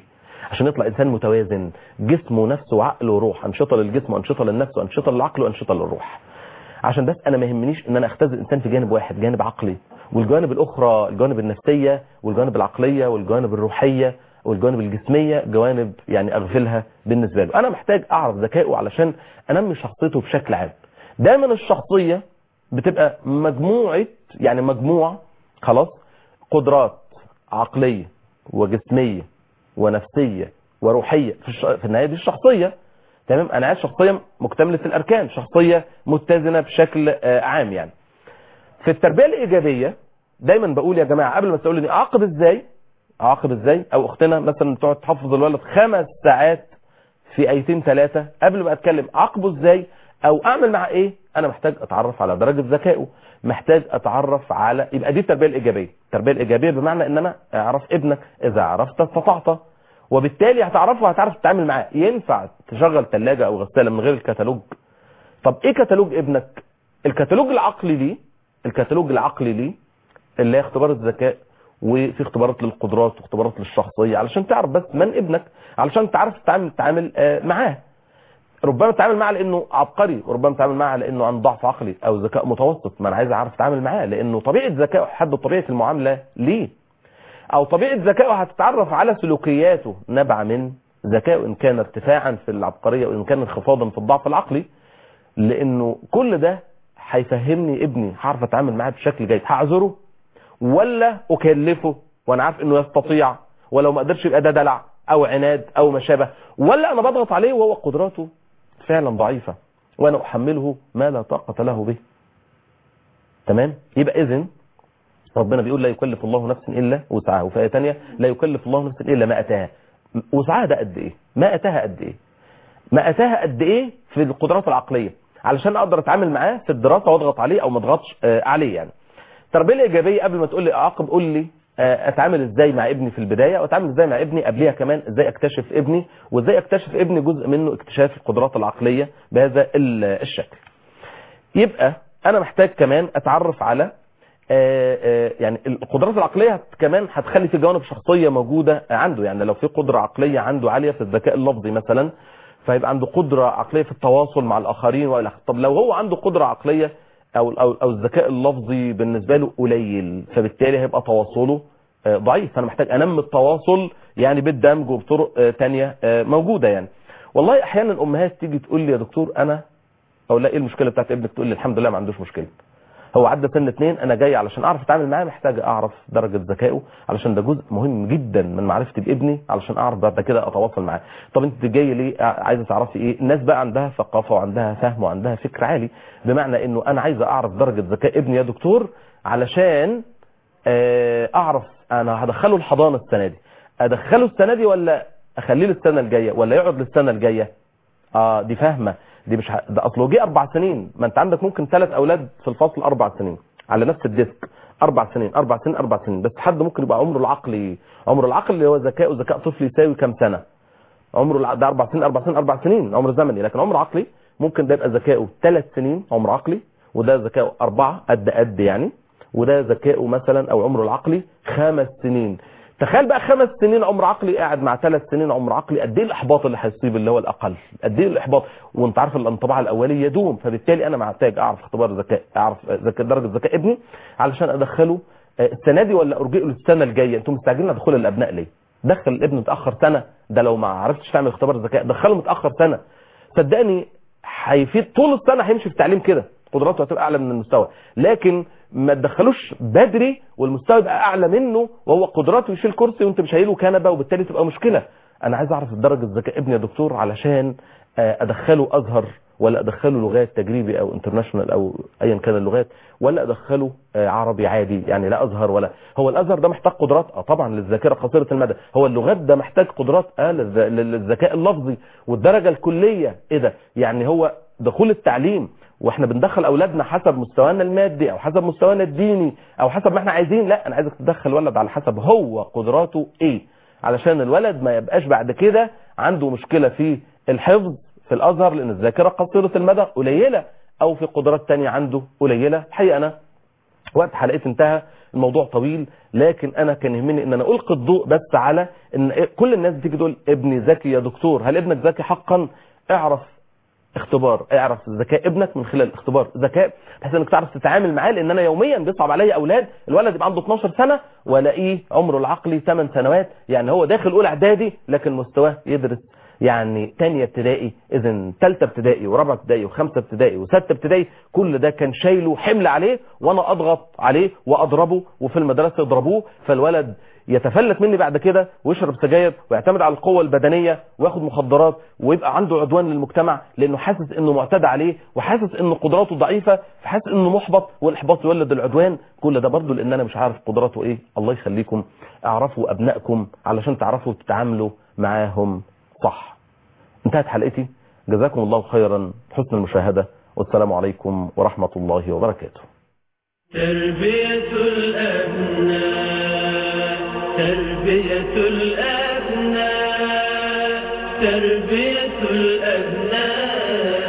عشان يطلع انسان متوازن، جسمه ونفسه وعقل وروح، انشطه للجسم وانشطه للنفس وانشطه للعقل وانشطه للروح. عشان بس انا ما يهمنيش ان انا اختزل الانسان في جانب واحد، جانب عقلي، والجوانب الاخرى الجوانب النفسيه والجوانب العقليه والجوانب الروحيه والجوانب الجسميه جوانب يعني اغفلها بالنسبه له. انا محتاج اعرف ذكائه علشان انمي شخصيته بشكل عام. دايما الشخصيه بتبقى مجموعه يعني مجموع خلاص قدرات عقليه وجسميه ونفسيه وروحيه في, الش... في النهايه دي الشخصيه. تمام، انا عايز شخصيه مكتمله الاركان، شخصيه متزنه بشكل عام. يعني في التربيه الايجابيه دايما بقول يا جماعه قبل ما تقولوا اعاقب ازاي اعاقب ازاي او اختنا مثلا تقعد تحفظ الولد خمس ساعات في ايتين ثلاثه، قبل ما اتكلم اعاقبه ازاي او اعمل معاه ايه، انا محتاج اتعرف على درجه ذكائه، محتاج اتعرف على، يبقى دي التربيه الايجابيه. التربيه الايجابيه بمعنى ان انا اعرف ابنك، اذا عرفت استطعت، وبالتالي هتعرفه وهتعرف تتعامل معاه. ينفع تشغل ثلاجه او غساله من غير الكتالوج؟ طب ايه كتالوج ابنك؟ الكتالوج العقلي ليه الكتالوج العقلي ليه اللي هي اختبار الذكاء، وفي اختبارات للقدرات واختبارات للشخصيه، علشان تعرف بس من ابنك، علشان تعرف تتعامل تتعامل معاه. ربما تتعامل معاه لانه عبقري، وربما تتعامل معاه لانه عنده ضعف عقلي او ذكاء متوسط، ما انا عايز اعرف اتعامل معاه لانه طبيعه ذكائه حد طبيعه المعامله ليه، او طبيعه ذكائه هتتعرف على سلوكياته نابعه من ذكائه، ان كان ارتفاعا في العبقريه وان كان انخفاضا في الضعف العقلي. لانه كل ده هيفهمني ابني هعرف اتعامل معاه بشكل جيد، هعذره ولا اكلفه وانا عارف انه يستطيع، ولو ما قدرش يبقى ده دلع او عناد او ما شابه، ولا انا بضغط عليه وهو قدراته فعلا ضعيفه وانا احمله ما لا طاقه له به. تمام، يبقى اذن ربنا بيقول لا يكلف الله نفسا الا وسعها، وفي ايه ثانيه لا يكلف الله نفسا الا ما اتاها. وسعها ده قد ايه؟ ما اتاها قد ايه؟ ما اتاها قد ايه في القدرات العقليه علشان اقدر اتعامل معاه في الدراسه واضغط عليه او ما اضغطش عليه. يعني التربيه الايجابيه قبل ما تقول لي اعاقب قول لي اتعامل ازاي مع ابني في البدايه، واتعامل ازاي مع ابني قبليها كمان، ازاي اكتشف ابني، وازاي اكتشف ابني جزء منه اكتشاف القدرات العقليه بهذا الشكل. يبقى انا محتاج كمان اتعرف على آآ آآ يعني القدرات العقليه كمان هتخلي في جوانب شخصيه موجوده عنده. يعني لو في قدره عقليه عنده عاليه في الذكاء اللفظي مثلا، فيبقى عنده قدره عقليه في التواصل مع الاخرين والى اخره. طب لو هو عنده قدره عقليه او او او الذكاء اللفظي بالنسبه له قليل، فبالتالي هيبقى تواصله ضعيف. فانا محتاج انمي التواصل يعني بالدمج وبطرق ثانيه موجوده. يعني والله احيانا الامهات تيجي تقول لي يا دكتور انا او لا ايه المشكله بتاعت ابنك، تقول لي الحمد لله ما عندوش مشكله، هو عدى سن اتنين، انا جاي علشان اعرف اتعامل معاه، محتاج اعرف درجه ذكائه علشان ده جزء مهم جدا من معرفتي بابني علشان اعرف بعد كده اتواصل معاه. طب انت جاي ليه؟ عايزه تعرفي ايه؟ الناس بقى عندها ثقافه وعندها فهم وعندها فكر عالي، بمعنى انه انا عايزه اعرف درجه ذكاء ابني يا دكتور علشان اعرف انا هدخله الحضانه السنه دي، ادخله السنه دي ولا اخليه السنه الجايه ولا يقعد للسنه الجايه. اه دي فاهمه، دي مش ه... ده اصله جه اربع سنين، ما انت عندك ممكن ثلاث اولاد في الفصل اربع سنين على نفس الديسك، اربع سنين اربع سنين اربع سنين، بس حد ممكن يبقى عمره العقلي عمره العقل اللي هو ذكائه ذكاء طفل يساوي كام سنه؟ عمره ده اربع سنين اربع سنين اربع سنين عمر زمني، لكن عمر عقلي ممكن ده يبقى ذكائه ثلاث سنين عمر عقلي، وده ذكائه اربعه قد قد يعني، وده ذكائه مثلا او عمره العقلي خمس سنين. تخيل بقى خمس سنين عمر عقلي قاعد مع ثلاث سنين عمر عقلي، قد ايه الاحباط اللي هيصيب اللي هو الاقل، قد ايه الاحباط. وانت عارف الانطباع الاولي يدوم، فبالتالي انا محتاج اعرف اختبار ذكاء، اعرف ذكاء درجه ذكاء ابني علشان ادخله السنه دي ولا ارجئه للسنه الجايه. انتم مستعجلين دخول الابناء ليه؟ دخل الابن متاخر سنه، ده لو ما عرفتش تعمل اختبار ذكاء دخله متاخر سنه، صدقني هيفيد طول السنه، هيمشي في التعليم كده قدراته هتبقى اعلى من المستوى. لكن ما تدخلوش بدري والمستوى يبقى اعلى منه وهو قدراته يشيل كرسي وانت مش شايله كنبه، وبالتالي تبقى مشكله. انا عايز اعرف درجه ذكاء ابني يا دكتور علشان ادخله ازهر ولا ادخله لغات تجريبي او انترناشونال او ايا كان اللغات، ولا ادخله عربي عادي يعني لا ازهر. ولا هو الازهر ده محتاج قدرات اه طبعا للذاكره قصيره المدى، هو اللغات ده محتاج قدرات اه للذكاء اللفظي والدرجه الكليه. ايه ده يعني؟ هو دخول التعليم واحنا بندخل اولادنا حسب مستوانا المادي او حسب مستوانا الديني او حسب ما احنا عايزين؟ لا، انا عايزك تدخل ولد على حسب هو قدراته ايه، علشان الولد ما يبقاش بعد كده عنده مشكله في الحفظ في الازهر لان الذاكره قصيره المدى قليله، او في قدرات تانية عنده قليله. الحقيقه انا وقت حلقتي انتهى، الموضوع طويل، لكن انا كان يهمني ان انا القي الضوء بس على ان كل الناس بتيجي تقول ابني ذكي يا دكتور، هل ابنك ذكي حقا؟ اعرف اختبار، اعرف ذكاء ابنك من خلال اختبار ذكاء، بحيث انك تعرف تتعامل معاه. لان انا يوميا بيصعب عليا اولاد الولد يبقى عنده اتناشر سنه والاقيه عمره العقلي ثمان سنوات، يعني هو داخل اولى اعدادي لكن مستواه يدرس يعني ثانيه ابتدائي، اذا ثالثه ابتدائي ورابعه ابتدائي وخمسه ابتدائي وسته ابتدائي. كل ده كان شايله حمل عليه وانا اضغط عليه واضربه، وفي المدرسه يضربوه، فالولد يتفلت مني بعد كده ويشرب سجاير ويعتمد على القوة البدنية وياخد مخدرات ويبقى عنده عدوان للمجتمع، لانه حاسس انه معتدى عليه وحاسس ان قدراته ضعيفة، فحاسس انه محبط، والاحباط يولد العدوان. كل ده برضه لان انا مش عارف قدراته ايه. الله يخليكم اعرفوا ابنائكم علشان تعرفوا تتعاملوا معاهم صح. انتهت حلقتي، جزاكم الله خيرا حسن المشاهدة، والسلام عليكم ورحمة الله وبركاته. تربية الأبناء تربية الأبناء تربية الأبناء